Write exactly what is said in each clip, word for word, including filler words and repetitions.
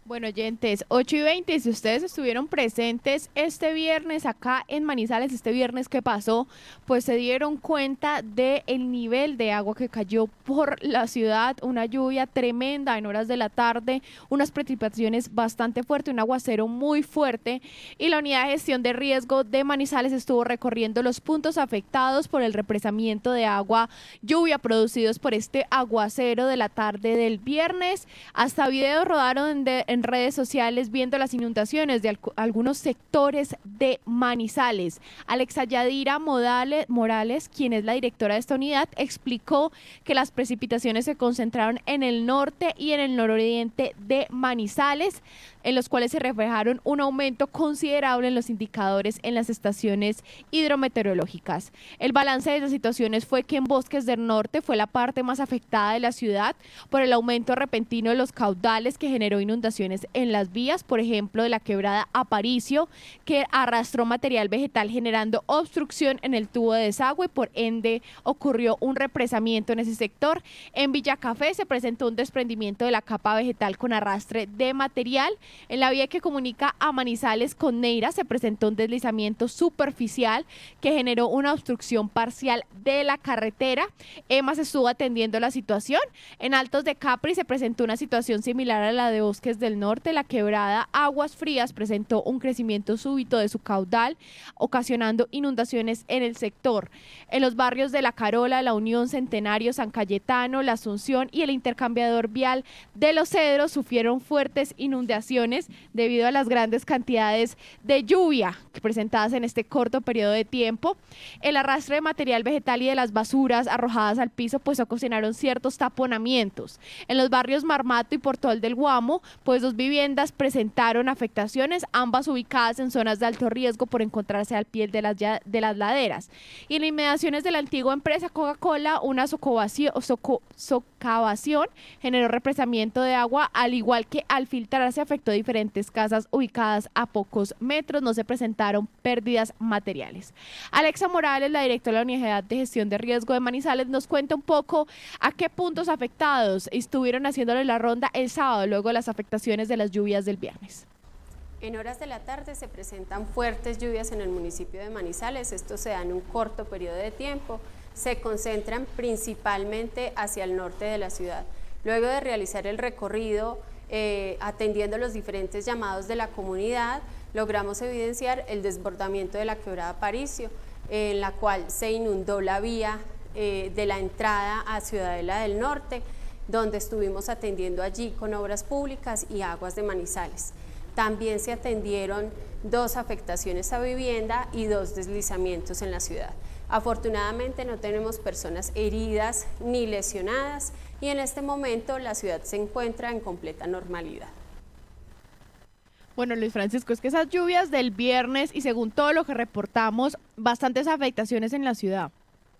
Bueno, oyentes, ocho y veinte, si ustedes estuvieron presentes este viernes acá en Manizales, este viernes que pasó, pues se dieron cuenta del nivel de agua que cayó por la ciudad, una lluvia tremenda en horas de la tarde, unas precipitaciones bastante fuertes, un aguacero muy fuerte, y la unidad de gestión de riesgo de Manizales estuvo recorriendo los puntos afectados por el represamiento de agua, lluvia producidos por este aguacero de la tarde del viernes. Hasta videos rodaron de, en redes sociales viendo las inundaciones de al, algunos sectores de Manizales. Alexa Yadira Modale, Morales, quien es la directora de esta unidad, explicó que las precipitaciones se concentraron en el norte y en el nororiente de Manizales, en los cuales se reflejaron un aumento considerable en los indicadores en las estaciones hidrometeorológicas. El balance de las situaciones fue que en Bosques del Norte fue la parte más afectada de la ciudad por el aumento repentino de los caudales que generó inundaciones en las vías, por ejemplo, de la quebrada Aparicio, que arrastró material vegetal generando obstrucción en el tubo de desagüe, por ende ocurrió un represamiento en ese sector. En Villa Café se presentó un desprendimiento de la capa vegetal con arrastre de material. En la vía que comunica a Manizales con Neira se presentó un deslizamiento superficial que generó una obstrucción parcial de la carretera. EMAS estuvo atendiendo la situación. En Altos de Capri se presentó una situación similar a la de Bosques del Norte. La quebrada Aguas Frías presentó un crecimiento súbito de su caudal, ocasionando inundaciones en el sector. En los barrios de La Carola, La Unión, Centenario, San Cayetano, La Asunción y el intercambiador vial de Los Cedros sufrieron fuertes inundaciones debido a las grandes cantidades de lluvia presentadas en este corto periodo de tiempo. El arrastre de material vegetal y de las basuras arrojadas al piso pues ocasionaron ciertos taponamientos. En los barrios Marmato y Portal del Guamo, pues dos viviendas presentaron afectaciones, ambas ubicadas en zonas de alto riesgo por encontrarse al pie de las, de las laderas. Y en las inmediaciones de la antigua empresa Coca-Cola, una socavación, soco, socavación generó represamiento de agua, al igual que al filtrarse afectó diferentes casas ubicadas a pocos metros. No se presentaron pérdidas materiales. Alexa Morales, la directora de la Unidad de Gestión de Riesgo de Manizales, nos cuenta un poco a qué puntos afectados estuvieron haciéndole la ronda el sábado luego de las afectaciones de las lluvias del viernes. En horas de la tarde se presentan fuertes lluvias en el municipio de Manizales. Esto se da en un corto periodo de tiempo. Se concentran principalmente hacia el norte de la ciudad. Luego de realizar el recorrido eh, atendiendo los diferentes llamados de la comunidad, logramos evidenciar el desbordamiento de la quebrada Aparicio, eh, en la cual se inundó la vía eh, de la entrada a Ciudadela del Norte, donde estuvimos atendiendo allí con obras públicas y aguas de Manizales. También se atendieron dos afectaciones a vivienda y dos deslizamientos en la ciudad. Afortunadamente no tenemos personas heridas ni lesionadas y en este momento la ciudad se encuentra en completa normalidad. Bueno, Luis Francisco, es que esas lluvias del viernes y según todo lo que reportamos, bastantes afectaciones en la ciudad.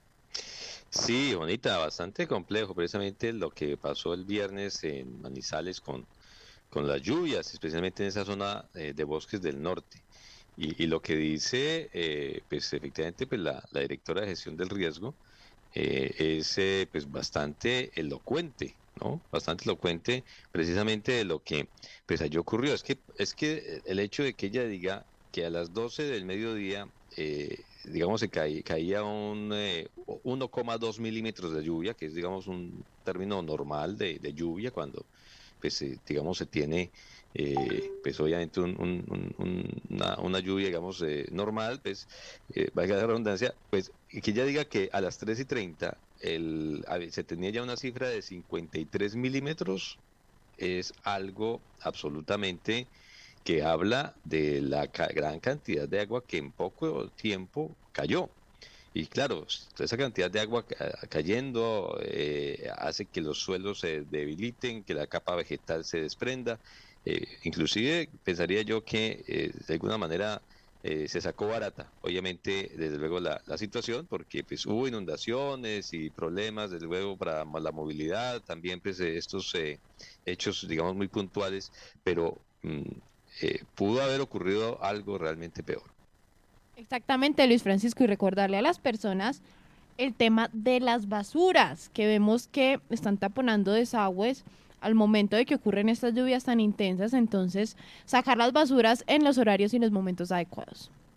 Sí, bonita, bastante complejo, precisamente lo que pasó el viernes en Manizales con, con las lluvias, especialmente en esa zona eh, de Bosques del Norte. Y, y lo que dice, eh, pues efectivamente, pues la, la directora de gestión del riesgo eh, es eh, pues bastante elocuente, ¿no? Bastante elocuente precisamente de lo que pues allí ocurrió. Es que, es que el hecho de que ella diga que a las doce del mediodía, eh, digamos, se caía, caía un eh, uno coma dos milímetros de lluvia, que es, digamos, un término normal de, de lluvia cuando, pues, eh, digamos, se tiene... Eh, pues obviamente un, un, un, una, una lluvia, digamos, eh, normal, pues, eh, valga la redundancia, pues, que ella diga que a las tres y treinta el, se tenía ya una cifra de cincuenta y tres milímetros, es algo absolutamente que habla de la ca gran cantidad de agua que en poco tiempo cayó. Y claro, esa cantidad de agua cayendo eh, hace que los suelos se debiliten, que la capa vegetal se desprenda. Eh, inclusive pensaría yo que eh, de alguna manera eh, se sacó barata, obviamente, desde luego la, la situación, porque pues hubo inundaciones y problemas, desde luego, para la movilidad, también pues estos eh, hechos, digamos, muy puntuales, pero mm, eh, pudo haber ocurrido algo realmente peor. Exactamente, Luis Francisco, y recordarle a las personas el tema de las basuras, que vemos que están taponando desagües al momento de que ocurren estas lluvias tan intensas, entonces sacar las basuras en los horarios y los momentos adecuados.